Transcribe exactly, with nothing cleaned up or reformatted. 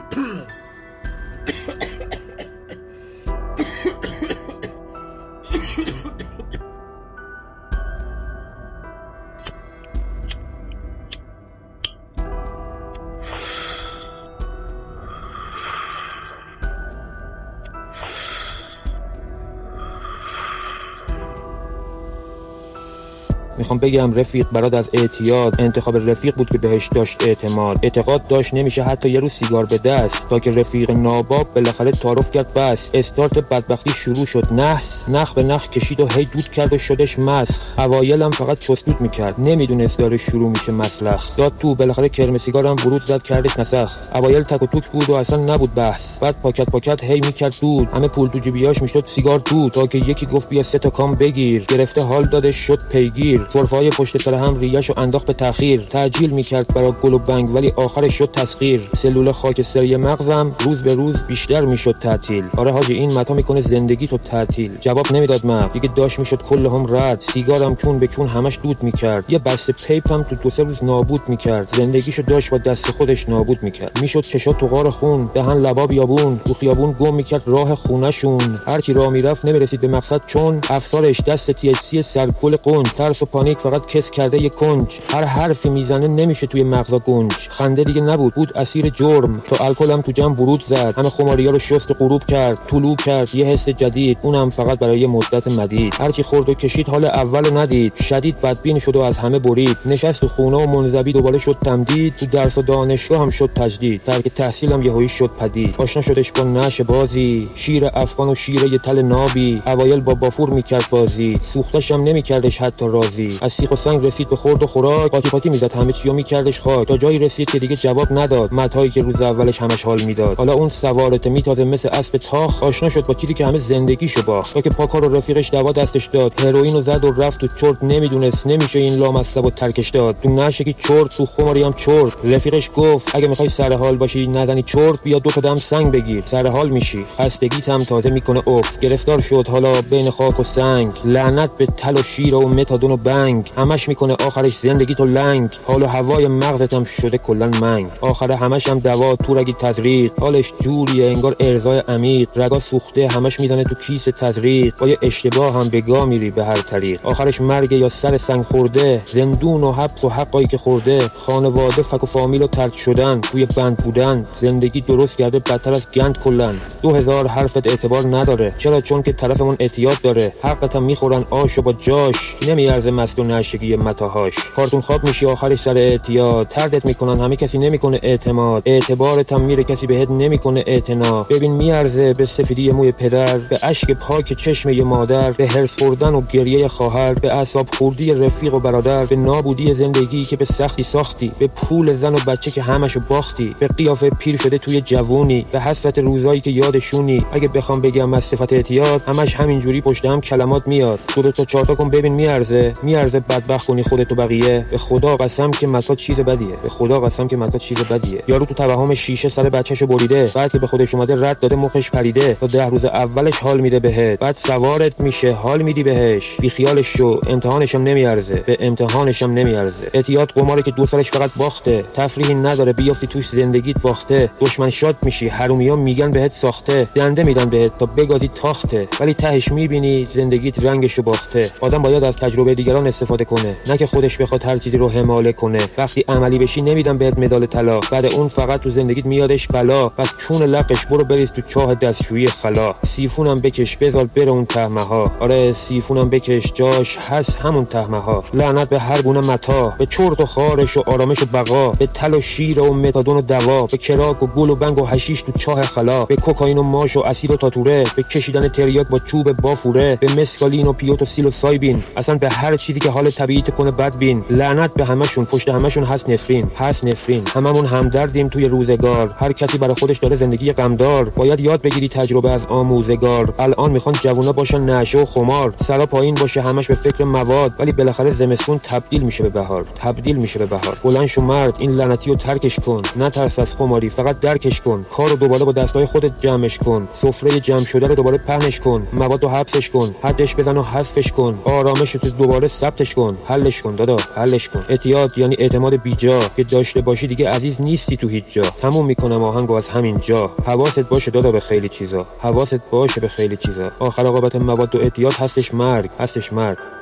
میخوام بگم رفیق برات از اعتیاد انتخاب رفیق بود که بهش داشت اعتماد. اعتقاد داشت نمیشه حتی یه روز سیگار به دست، تا که رفیق ناباب بالاخره تعارف کرد. بس استارت بدبختی شروع شد. نحس نخ به نخ کشید و هی دود کرد و شدش مسخ. اوایلم فقط چسلوت میکرد، نمیدونست داره شروع میشه مسلخ. داد تو بالاخره کرم سیگارم ورود زد کردش نسخ. اوایل تک و توک بود و اصلا نبود بحث. بعد پاکت پاکت هی میکرد دود، همه پول تو جیبیاش میشد سیگار دود، تا که یکی گفت بیا سه تا کام بگیر. گرفته حال دادش شد پیگیر. سرفای پشت سر هم ریشو انداخت به تأخیر. تعجیل میکرد برای گل و بنگ ولی آخرش شد تسخیر. سلول خاکستری مغزم روز به روز بیشتر میشد تعطیل. آره حاجی این متا میکنه زندگی تو تعطیل. جواب نمیداد مغز دیگه، داش میشد کل هم رد. سیگارم چون به چون همش دود میکرد. یه بسته پیپم تو دو سه روز نابود میکرد. زندگیشو داش با دست خودش نابود میکرد. میشد چشات تو غار خون، دهن لبا بیابون. تو خیابون گم میکرد راه خونه‌شون. هرچی راه میرفت نمیرسید به مقصد، چون افسارش دست تی اچ سی سرگل قند. ترس و پانیک فقط کس کرده یه کنج. هر حرفی میزنه نمیشه توی مغزا گنج. خنده دیگه نبود، بود اسیر جرم. تو الکلم تو جمع ورود زد، همه خماریا رو شست غروب کرد. طلوع کرد یه حس جدید، اونم فقط برای یه مدت مدید. هرچی خورد و کشید حال اولو ندید. شدید بدبین شد و از همه برید. نشست تو خونه و منزوی دوباره شد تمدید. تو درس و دانشگاه هم شد تجدید. ترک تحصیلم یهویی شد پدید. آشنا شدش با نشه بازی، شیر افغان و شیر یه تل نابی. اوایل با بافور میکرد بازی، سوختش هم نمیکردش حتی راضی. از سیخ و سنگ رسید به خورد و خوراک، قاطی قاطی میزد همه چیو میکردش خاک. تا جایی رسید که دیگه جواب نداد متایی که روز اولش همش حال میداد. حالا اون سوارت میتازه مثل اسب تاخ. آشنا شد با چیزی که همه زندگیشو باخت. تا که پاکار و رفیقش دوا دستش داد، هروئینو زد و رفت تو چرت. نمیدونست نمیشه این لامصب ترکش داد. تو نشکی چرت، تو خماری هم چرت. رفیقش گفت اگه میخوای سر حال باشی نزنی چرت، بیا دو تا دم سنگ بگیر سر حال میشی. خستگیت هم تازه میکنه افت. گرفتار شد حالا بین خاک و سنگ. لعنت به تل و شیر و متادون و بنگ. همش میکنه آخرش زندگی تو لنگ. حال و هوای مغزت هم شده کلن منگ. آخر همش هم دوا تو رگی تزریق. حالش جوریه انگار ارزای عمیق. رگا سوخته همش میزنه تو کیس تزریق. با یه اشتباه هم به گا میری به هر طریق. آخرش مرگ یا سر سنگ خورده. زندون و حبس و حقایی که خورده. خانواده فک و فامیل و ترک شدن. توی بند بودن. زندگی درست کرده بدتر از گند کلن. دو هزار حرفت اعتبار نداره. چرا؟ چون که طرفمون اعتیاد داره. حقت هم میخورن آشو با جاش. نمیارزه مست و نشگی متاهاش. کارتون خواب میشی آخرش سر اعتیاد. تردت میکنن همه، کسی نمیکنه اعتماد. اعتبارت هم میره کسی بهت نمیکنه اعتنا. ببین میارزه به سفیدی موی پدر، به اشک پاک چشم یه مادر، به هرس خوردن و گریه خواهر، به اعصاب خوردی رفیق و برادر، به نابودی زندگی که به سختی ساختی، به پول زن و بچه که همشو باختی، به قیافه پیر شده توی جوونی، به حسرت روزایی که یادشونی. اگه بخوام بگم از صفت اعتیاد، همش همینجوری پشت هم کلمات میاد. دو تا چهار تا کن ببین میارزه میارزه بدبخت کنی خودت و بقیه. به خدا قسم که متا چیز بدیه. به خدا قسم که متا چیز بدیه. یارو تو توهم شیشه سر بچه‌شو بریده، بعد که به خودش اومده رد داده مخش پریده. تا ده روز اولش حال میده بهت، بعد سوارت میشه حال میدی بهش. بی خیالش شو، امتحانش هم نمیارزه. به امتحانش هم نمیارزه. اعتیاد قماره که دو سالش فقط باخته، تفریحی نداره بیافتی توش زندگیت باخته. دشمن شاد میشی، حرومیا میگن بهت ساخته، دنده میدن بهت تا بگازی تاخته، ولی تهش میبینی زندگیت رنگشو باخته. آدم باید از تجربه دیگران استفاده کنه، نه که خودش بخواد هر چیزی رو حماله کنه. وقتی عملی بشی نمیدن بهت مدال طلا، بعد اون فقط تو زندگیت میادش بلا. پس چون لقش برو بریز تو چاه دستشویی خلا. سیفونم بکش بذار بره اون تهمه ها. آره سیفونم بکش جاش هست همون تهمه ها. لعنت به هر گونه متا، به چرت و خارش و آرامش و بقا، به تل و شیر و متادون و دوا، به کراک و گل و بنگ و حشیش تو چاه خلا، به کوکائین و ماش و اسید و تاتوره، به کشیدن تریاک با چوب بافوره، به مسکالین و پیوت و سیل و سایبین، اصلا به هر چیزی که حال طبیعیت کنه بد بین. لعنت به همشون، پشت همشون هست نفرین، هست نفرین. هممون همدردیم توی روزگار، هر کسی برای خودش داره زندگی غمدار. باید یاد بگیری تجربه از آموزگار. الان میخوان جوونا باشن نشه و خمار، سرا پایین باشه همش به فکر مواد، ولی بالاخره زمستون تبدیل میشه به بهار، تبدیل میشه به بهار. بلند شو مرد، این لعنتی رو ترکش کن. نترس از خماری، فقط درکش کن. کارو دوباره با دستای خودت جمعش کن. سفره جمع شده رو دوباره پهنش کن. مواد رو حبسش کن، حدش بزن و حذفش کن. آرامش تو دوباره ثبتش کن، حلش کن دادا، حلش کن. اعتیاد یعنی اعتماد بیجا که داشته باشی دیگه عزیز نیستی تو هیچ جا. تموم میکنم آهنگو از همین جا. حواست باشه دادا به خیلی چیزا، حواست باشه به خیلی چیزا. آخر عاقبت مواد و اعتیاد هستش مرگ، هستش مرگ.